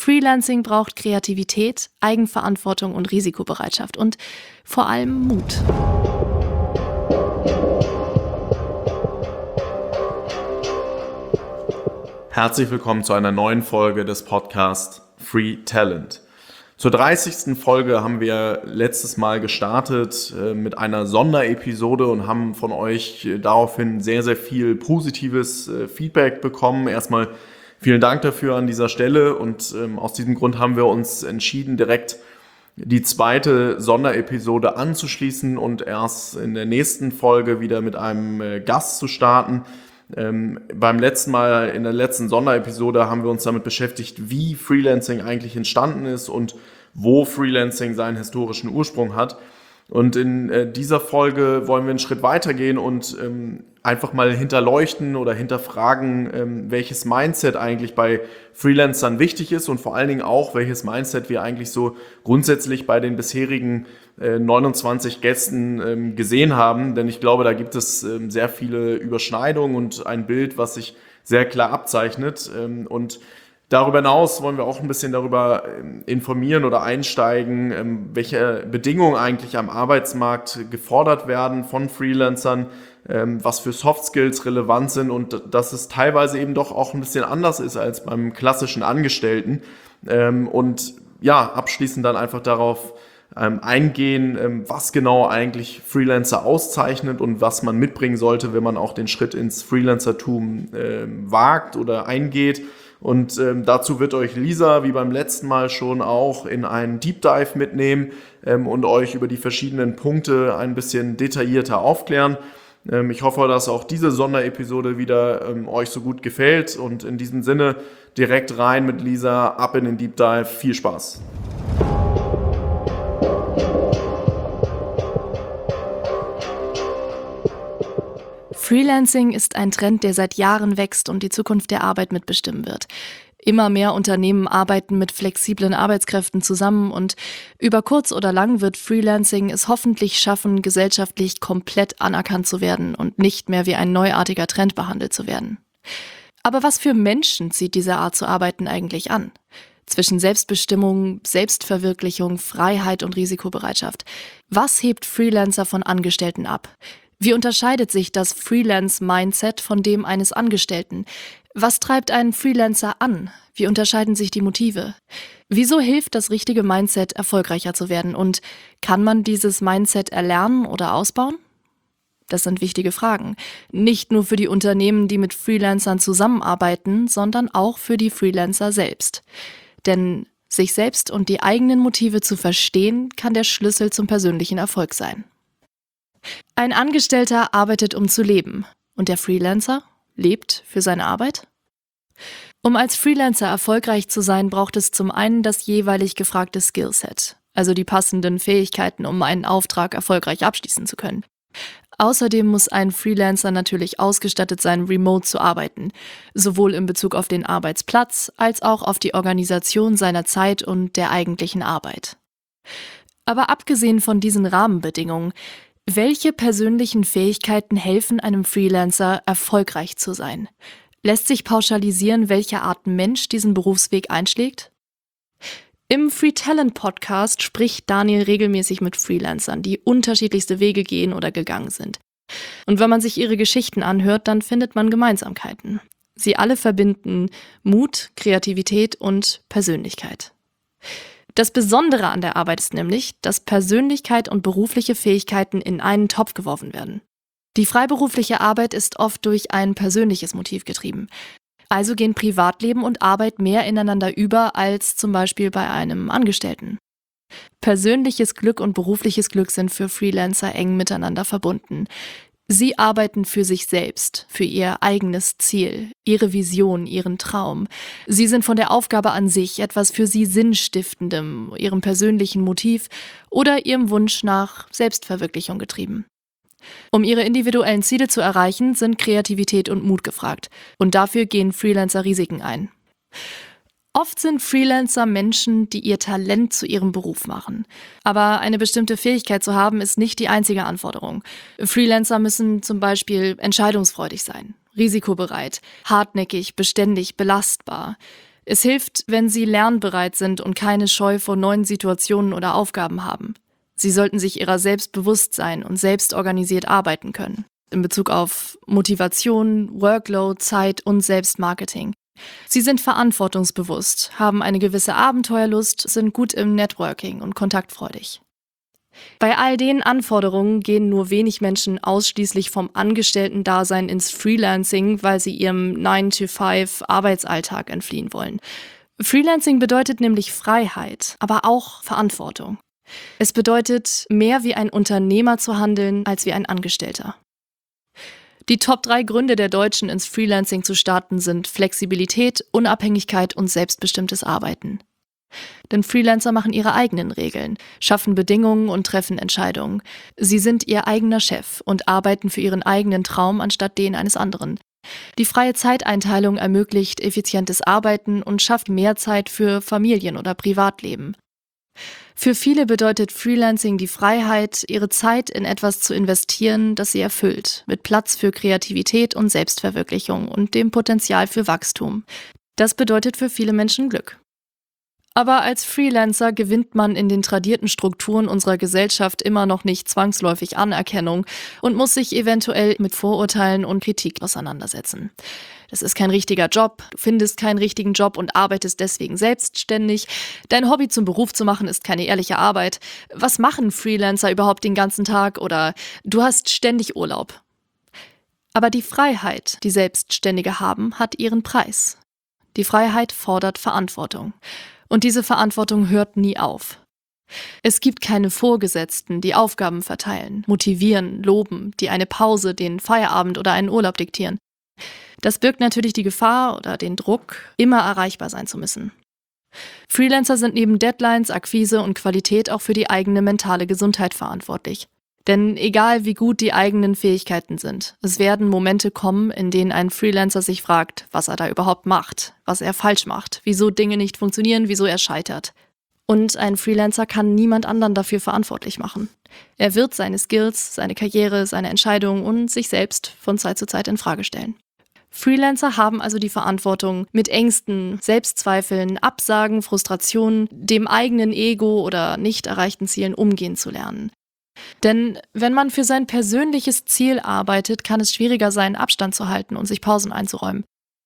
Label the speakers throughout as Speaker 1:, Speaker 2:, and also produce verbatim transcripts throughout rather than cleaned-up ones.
Speaker 1: Freelancing braucht Kreativität, Eigenverantwortung und Risikobereitschaft und vor allem Mut.
Speaker 2: Herzlich willkommen zu einer neuen Folge des Podcasts Free Talent. Zur dreißigsten Folge haben wir letztes Mal gestartet äh, mit einer Sonderepisode und haben von euch äh, daraufhin sehr, sehr viel positives äh, Feedback bekommen. Erstmal vielen Dank dafür an dieser Stelle und ähm, aus diesem Grund haben wir uns entschieden, direkt die zweite Sonderepisode anzuschließen und erst in der nächsten Folge wieder mit einem äh, Gast zu starten. Ähm, beim letzten Mal, in der letzten Sonderepisode, haben wir uns damit beschäftigt, wie Freelancing eigentlich entstanden ist und wo Freelancing seinen historischen Ursprung hat. Und in äh, dieser Folge wollen wir einen Schritt weitergehen und ähm, einfach mal hinterleuchten oder hinterfragen, ähm, welches Mindset eigentlich bei Freelancern wichtig ist und vor allen Dingen auch, welches Mindset wir eigentlich so grundsätzlich bei den bisherigen äh, neunundzwanzig Gästen ähm, gesehen haben. Denn ich glaube, da gibt es ähm, sehr viele Überschneidungen und ein Bild, was sich sehr klar abzeichnet. Ähm, und Darüber hinaus wollen wir auch ein bisschen darüber informieren oder einsteigen, welche Bedingungen eigentlich am Arbeitsmarkt gefordert werden von Freelancern, was für Soft Skills relevant sind und dass es teilweise eben doch auch ein bisschen anders ist als beim klassischen Angestellten. Und ja, abschließend dann einfach darauf eingehen, was genau eigentlich Freelancer auszeichnet und was man mitbringen sollte, wenn man auch den Schritt ins Freelancertum wagt oder eingeht. Und ähm, dazu wird euch Lisa, wie beim letzten Mal schon, auch in einen Deep Dive mitnehmen ähm, und euch über die verschiedenen Punkte ein bisschen detaillierter aufklären. Ähm, ich hoffe, dass auch diese Sonderepisode wieder ähm, euch so gut gefällt. Und in diesem Sinne direkt rein mit Lisa, ab in den Deep Dive. Viel Spaß!
Speaker 1: Freelancing ist ein Trend, der seit Jahren wächst und die Zukunft der Arbeit mitbestimmen wird. Immer mehr Unternehmen arbeiten mit flexiblen Arbeitskräften zusammen und über kurz oder lang wird Freelancing es hoffentlich schaffen, gesellschaftlich komplett anerkannt zu werden und nicht mehr wie ein neuartiger Trend behandelt zu werden. Aber was für Menschen zieht diese Art zu arbeiten eigentlich an? Zwischen Selbstbestimmung, Selbstverwirklichung, Freiheit und Risikobereitschaft. Was hebt Freelancer von Angestellten ab? Wie unterscheidet sich das Freelance-Mindset von dem eines Angestellten? Was treibt einen Freelancer an? Wie unterscheiden sich die Motive? Wieso hilft das richtige Mindset, erfolgreicher zu werden? Und kann man dieses Mindset erlernen oder ausbauen? Das sind wichtige Fragen. Nicht nur für die Unternehmen, die mit Freelancern zusammenarbeiten, sondern auch für die Freelancer selbst. Denn sich selbst und die eigenen Motive zu verstehen, kann der Schlüssel zum persönlichen Erfolg sein. Ein Angestellter arbeitet, um zu leben. Und der Freelancer lebt für seine Arbeit? Um als Freelancer erfolgreich zu sein, braucht es zum einen das jeweilig gefragte Skillset, also die passenden Fähigkeiten, um einen Auftrag erfolgreich abschließen zu können. Außerdem muss ein Freelancer natürlich ausgestattet sein, remote zu arbeiten, sowohl in Bezug auf den Arbeitsplatz als auch auf die Organisation seiner Zeit und der eigentlichen Arbeit. Aber abgesehen von diesen Rahmenbedingungen, welche persönlichen Fähigkeiten helfen einem Freelancer, erfolgreich zu sein? Lässt sich pauschalisieren, welche Art Mensch diesen Berufsweg einschlägt? Im Free Talent Podcast spricht Daniel regelmäßig mit Freelancern, die unterschiedlichste Wege gehen oder gegangen sind. Und wenn man sich ihre Geschichten anhört, dann findet man Gemeinsamkeiten. Sie alle verbinden Mut, Kreativität und Persönlichkeit. Das Besondere an der Arbeit ist nämlich, dass Persönlichkeit und berufliche Fähigkeiten in einen Topf geworfen werden. Die freiberufliche Arbeit ist oft durch ein persönliches Motiv getrieben. Also gehen Privatleben und Arbeit mehr ineinander über als zum Beispiel bei einem Angestellten. Persönliches Glück und berufliches Glück sind für Freelancer eng miteinander verbunden. Sie arbeiten für sich selbst, für ihr eigenes Ziel, ihre Vision, ihren Traum. Sie sind von der Aufgabe an sich, etwas für sie Sinnstiftendem, ihrem persönlichen Motiv oder ihrem Wunsch nach Selbstverwirklichung getrieben. Um ihre individuellen Ziele zu erreichen, sind Kreativität und Mut gefragt. Und dafür gehen Freelancer Risiken ein. Oft sind Freelancer Menschen, die ihr Talent zu ihrem Beruf machen. Aber eine bestimmte Fähigkeit zu haben, ist nicht die einzige Anforderung. Freelancer müssen zum Beispiel entscheidungsfreudig sein, risikobereit, hartnäckig, beständig, belastbar. Es hilft, wenn Sie lernbereit sind und keine Scheu vor neuen Situationen oder Aufgaben haben. Sie sollten sich ihrer selbst bewusst sein und selbst organisiert arbeiten können. In Bezug auf Motivation, Workload, Zeit und Selbstmarketing. Sie sind verantwortungsbewusst, haben eine gewisse Abenteuerlust, sind gut im Networking und kontaktfreudig. Bei all den Anforderungen gehen nur wenig Menschen ausschließlich vom Angestellten-Dasein ins Freelancing, weil sie ihrem nine to five Arbeitsalltag entfliehen wollen. Freelancing bedeutet nämlich Freiheit, aber auch Verantwortung. Es bedeutet, mehr wie ein Unternehmer zu handeln, als wie ein Angestellter. Die Top drei Gründe der Deutschen, ins Freelancing zu starten, sind Flexibilität, Unabhängigkeit und selbstbestimmtes Arbeiten. Denn Freelancer machen ihre eigenen Regeln, schaffen Bedingungen und treffen Entscheidungen. Sie sind ihr eigener Chef und arbeiten für ihren eigenen Traum anstatt den eines anderen. Die freie Zeiteinteilung ermöglicht effizientes Arbeiten und schafft mehr Zeit für Familien- oder Privatleben. Für viele bedeutet Freelancing die Freiheit, ihre Zeit in etwas zu investieren, das sie erfüllt, mit Platz für Kreativität und Selbstverwirklichung und dem Potenzial für Wachstum. Das bedeutet für viele Menschen Glück. Aber als Freelancer gewinnt man in den tradierten Strukturen unserer Gesellschaft immer noch nicht zwangsläufig Anerkennung und muss sich eventuell mit Vorurteilen und Kritik auseinandersetzen. Das ist kein richtiger Job, du findest keinen richtigen Job und arbeitest deswegen selbstständig. Dein Hobby zum Beruf zu machen ist keine ehrliche Arbeit. Was machen Freelancer überhaupt den ganzen Tag? Oder du hast ständig Urlaub. Aber die Freiheit, die Selbstständige haben, hat ihren Preis. Die Freiheit fordert Verantwortung. Und diese Verantwortung hört nie auf. Es gibt keine Vorgesetzten, die Aufgaben verteilen, motivieren, loben, die eine Pause, den Feierabend oder einen Urlaub diktieren. Das birgt natürlich die Gefahr oder den Druck, immer erreichbar sein zu müssen. Freelancer sind neben Deadlines, Akquise und Qualität auch für die eigene mentale Gesundheit verantwortlich. Denn egal wie gut die eigenen Fähigkeiten sind, es werden Momente kommen, in denen ein Freelancer sich fragt, was er da überhaupt macht, was er falsch macht, wieso Dinge nicht funktionieren, wieso er scheitert. Und ein Freelancer kann niemand anderen dafür verantwortlich machen. Er wird seine Skills, seine Karriere, seine Entscheidungen und sich selbst von Zeit zu Zeit in Frage stellen. Freelancer haben also die Verantwortung, mit Ängsten, Selbstzweifeln, Absagen, Frustrationen, dem eigenen Ego oder nicht erreichten Zielen umgehen zu lernen. Denn wenn man für sein persönliches Ziel arbeitet, kann es schwieriger sein, Abstand zu halten und sich Pausen einzuräumen.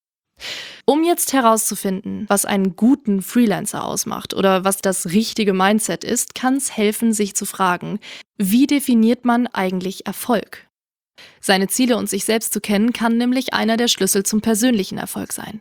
Speaker 1: Um jetzt herauszufinden, was einen guten Freelancer ausmacht oder was das richtige Mindset ist, kann es helfen, sich zu fragen, wie definiert man eigentlich Erfolg? Seine Ziele und sich selbst zu kennen, kann nämlich einer der Schlüssel zum persönlichen Erfolg sein.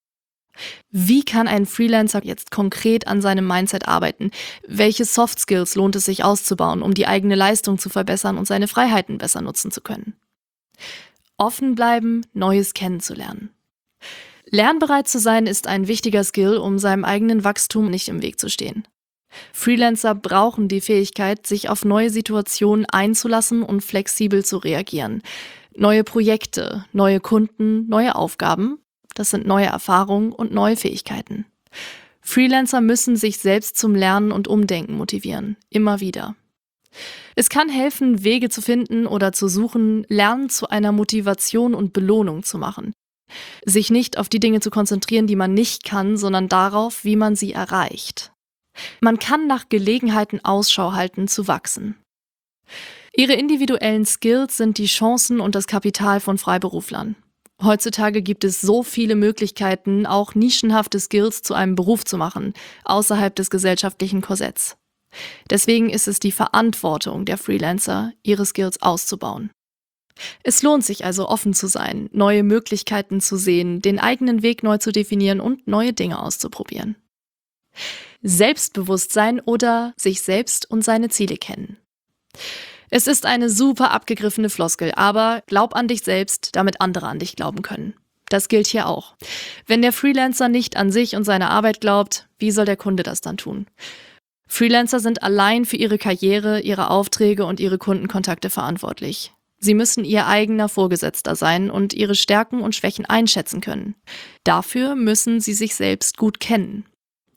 Speaker 1: Wie kann ein Freelancer jetzt konkret an seinem Mindset arbeiten? Welche Soft Skills lohnt es sich auszubauen, um die eigene Leistung zu verbessern und seine Freiheiten besser nutzen zu können? Offen bleiben, Neues kennenzulernen. Lernbereit zu sein ist ein wichtiger Skill, um seinem eigenen Wachstum nicht im Weg zu stehen. Freelancer brauchen die Fähigkeit, sich auf neue Situationen einzulassen und flexibel zu reagieren. Neue Projekte, neue Kunden, neue Aufgaben. Das sind neue Erfahrungen und neue Fähigkeiten. Freelancer müssen sich selbst zum Lernen und Umdenken motivieren, immer wieder. Es kann helfen, Wege zu finden oder zu suchen, Lernen zu einer Motivation und Belohnung zu machen. Sich nicht auf die Dinge zu konzentrieren, die man nicht kann, sondern darauf, wie man sie erreicht. Man kann nach Gelegenheiten Ausschau halten, zu wachsen. Ihre individuellen Skills sind die Chancen und das Kapital von Freiberuflern. Heutzutage gibt es so viele Möglichkeiten, auch nischenhafte Skills zu einem Beruf zu machen, außerhalb des gesellschaftlichen Korsetts. Deswegen ist es die Verantwortung der Freelancer, ihre Skills auszubauen. Es lohnt sich also, offen zu sein, neue Möglichkeiten zu sehen, den eigenen Weg neu zu definieren und neue Dinge auszuprobieren. Selbstbewusstsein oder sich selbst und seine Ziele kennen. Es ist eine super abgegriffene Floskel, aber glaub an dich selbst, damit andere an dich glauben können. Das gilt hier auch. Wenn der Freelancer nicht an sich und seine Arbeit glaubt, wie soll der Kunde das dann tun? Freelancer sind allein für ihre Karriere, ihre Aufträge und ihre Kundenkontakte verantwortlich. Sie müssen ihr eigener Vorgesetzter sein und ihre Stärken und Schwächen einschätzen können. Dafür müssen sie sich selbst gut kennen.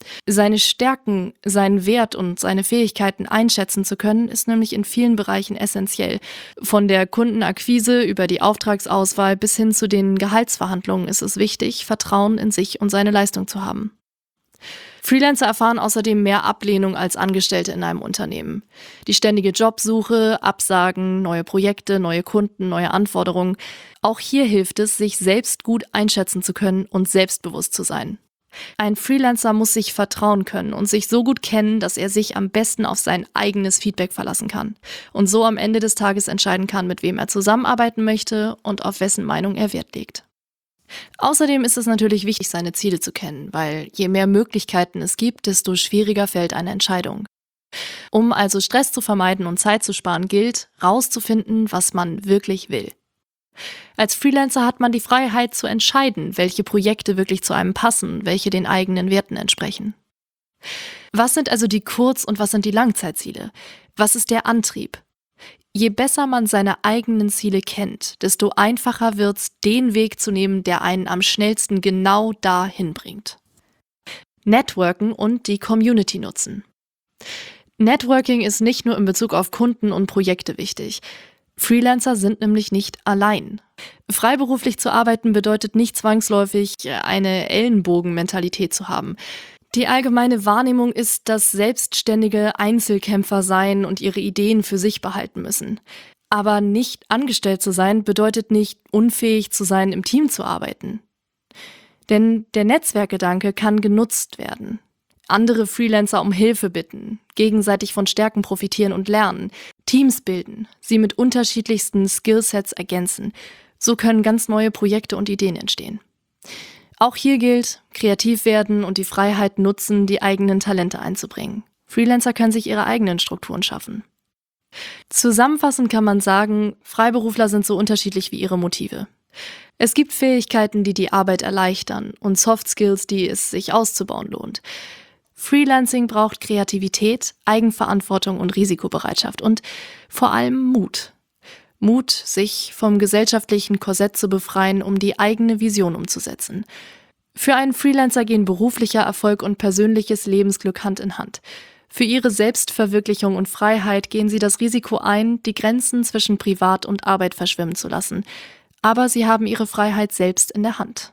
Speaker 1: Seine Stärken, seinen Wert und seine Fähigkeiten einschätzen zu können, ist nämlich in vielen Bereichen essentiell. Von der Kundenakquise über die Auftragsauswahl bis hin zu den Gehaltsverhandlungen ist es wichtig, Vertrauen in sich und seine Leistung zu haben. Freelancer erfahren außerdem mehr Ablehnung als Angestellte in einem Unternehmen. Die ständige Jobsuche, Absagen, neue Projekte, neue Kunden, neue Anforderungen. Auch hier hilft es, sich selbst gut einschätzen zu können und selbstbewusst zu sein. Ein Freelancer muss sich vertrauen können und sich so gut kennen, dass er sich am besten auf sein eigenes Feedback verlassen kann und so am Ende des Tages entscheiden kann, mit wem er zusammenarbeiten möchte und auf wessen Meinung er Wert legt. Außerdem ist es natürlich wichtig, seine Ziele zu kennen, weil je mehr Möglichkeiten es gibt, desto schwieriger fällt eine Entscheidung. Um also Stress zu vermeiden und Zeit zu sparen, gilt, rauszufinden, was man wirklich will. Als Freelancer hat man die Freiheit zu entscheiden, welche Projekte wirklich zu einem passen, welche den eigenen Werten entsprechen. Was sind also die Kurz- und was sind die Langzeitziele? Was ist der Antrieb? Je besser man seine eigenen Ziele kennt, desto einfacher wird's, den Weg zu nehmen, der einen am schnellsten genau dahin bringt. Networken und die Community nutzen. Networking ist nicht nur in Bezug auf Kunden und Projekte wichtig. Freelancer sind nämlich nicht allein. Freiberuflich zu arbeiten bedeutet nicht zwangsläufig, eine Ellenbogenmentalität zu haben. Die allgemeine Wahrnehmung ist, dass Selbstständige Einzelkämpfer seien und ihre Ideen für sich behalten müssen. Aber nicht angestellt zu sein bedeutet nicht, unfähig zu sein, im Team zu arbeiten. Denn der Netzwerkgedanke kann genutzt werden. Andere Freelancer um Hilfe bitten, gegenseitig von Stärken profitieren und lernen, Teams bilden, sie mit unterschiedlichsten Skillsets ergänzen. So können ganz neue Projekte und Ideen entstehen. Auch hier gilt, kreativ werden und die Freiheit nutzen, die eigenen Talente einzubringen. Freelancer können sich ihre eigenen Strukturen schaffen. Zusammenfassend kann man sagen, Freiberufler sind so unterschiedlich wie ihre Motive. Es gibt Fähigkeiten, die die Arbeit erleichtern und Soft Skills, die es sich auszubauen lohnt. Freelancing braucht Kreativität, Eigenverantwortung und Risikobereitschaft und vor allem Mut. Mut, sich vom gesellschaftlichen Korsett zu befreien, um die eigene Vision umzusetzen. Für einen Freelancer gehen beruflicher Erfolg und persönliches Lebensglück Hand in Hand. Für ihre Selbstverwirklichung und Freiheit gehen sie das Risiko ein, die Grenzen zwischen Privat und Arbeit verschwimmen zu lassen. Aber sie haben ihre Freiheit selbst in der Hand.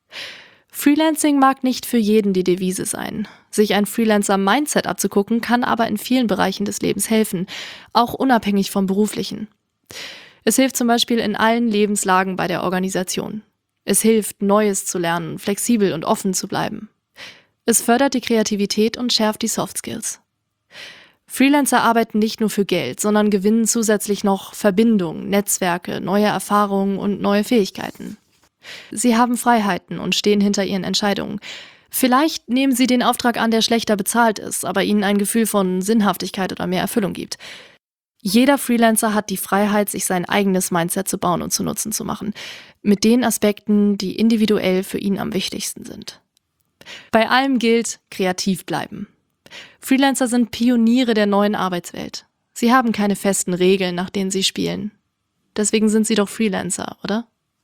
Speaker 1: Freelancing mag nicht für jeden die Devise sein. Sich ein Freelancer-Mindset abzugucken, kann aber in vielen Bereichen des Lebens helfen, auch unabhängig vom Beruflichen. Es hilft zum Beispiel in allen Lebenslagen bei der Organisation. Es hilft, Neues zu lernen, flexibel und offen zu bleiben. Es fördert die Kreativität und schärft die Soft Skills. Freelancer arbeiten nicht nur für Geld, sondern gewinnen zusätzlich noch Verbindungen, Netzwerke, neue Erfahrungen und neue Fähigkeiten. Sie haben Freiheiten und stehen hinter ihren Entscheidungen. Vielleicht nehmen sie den Auftrag an, der schlechter bezahlt ist, aber ihnen ein Gefühl von Sinnhaftigkeit oder mehr Erfüllung gibt. Jeder Freelancer hat die Freiheit, sich sein eigenes Mindset zu bauen und zu Nutzen zu machen, mit den Aspekten, die individuell für ihn am wichtigsten sind. Bei allem gilt, kreativ bleiben. Freelancer sind Pioniere der neuen Arbeitswelt. Sie haben keine festen Regeln, nach denen sie spielen. Deswegen sind sie doch Freelancer, oder?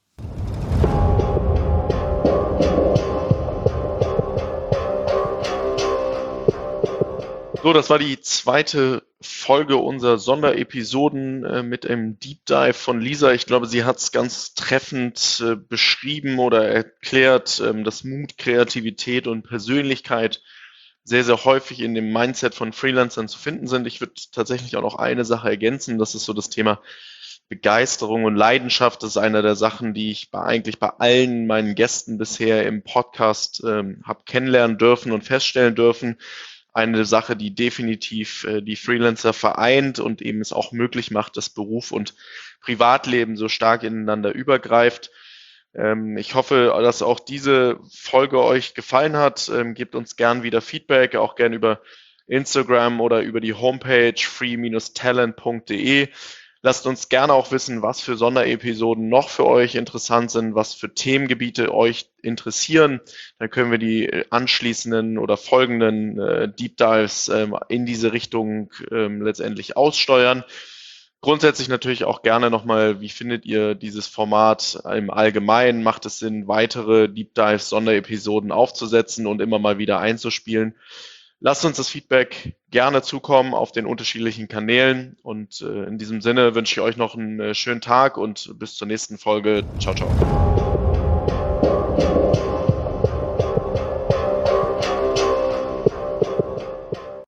Speaker 2: So, das war die zweite Folge unserer Sonderepisoden äh, mit einem Deep Dive von Lisa. Ich glaube, sie hat es ganz treffend äh, beschrieben oder erklärt, ähm, dass Mut, Kreativität und Persönlichkeit sehr, sehr häufig in dem Mindset von Freelancern zu finden sind. Ich würde tatsächlich auch noch eine Sache ergänzen, das ist so das Thema Begeisterung und Leidenschaft. Das ist einer der Sachen, die ich bei, eigentlich bei allen meinen Gästen bisher im Podcast ähm, habe kennenlernen dürfen und feststellen dürfen. Eine Sache, die definitiv äh, die Freelancer vereint und eben es auch möglich macht, dass Beruf und Privatleben so stark ineinander übergreift. Ähm, ich hoffe, dass auch diese Folge euch gefallen hat. Ähm, gebt uns gern wieder Feedback, auch gern über Instagram oder über die Homepage free dash talent punkt de. Lasst uns gerne auch wissen, was für Sonderepisoden noch für euch interessant sind, was für Themengebiete euch interessieren. Dann können wir die anschließenden oder folgenden äh, Deep Dives ähm, in diese Richtung ähm, letztendlich aussteuern. Grundsätzlich natürlich auch gerne nochmal, wie findet ihr dieses Format im Allgemeinen? Macht es Sinn, weitere Deep Dives, Sonderepisoden aufzusetzen und immer mal wieder einzuspielen? Lasst uns das Feedback gerne zukommen auf den unterschiedlichen Kanälen und äh, in diesem Sinne wünsche ich euch noch einen äh, schönen Tag und bis zur nächsten Folge. Ciao, ciao.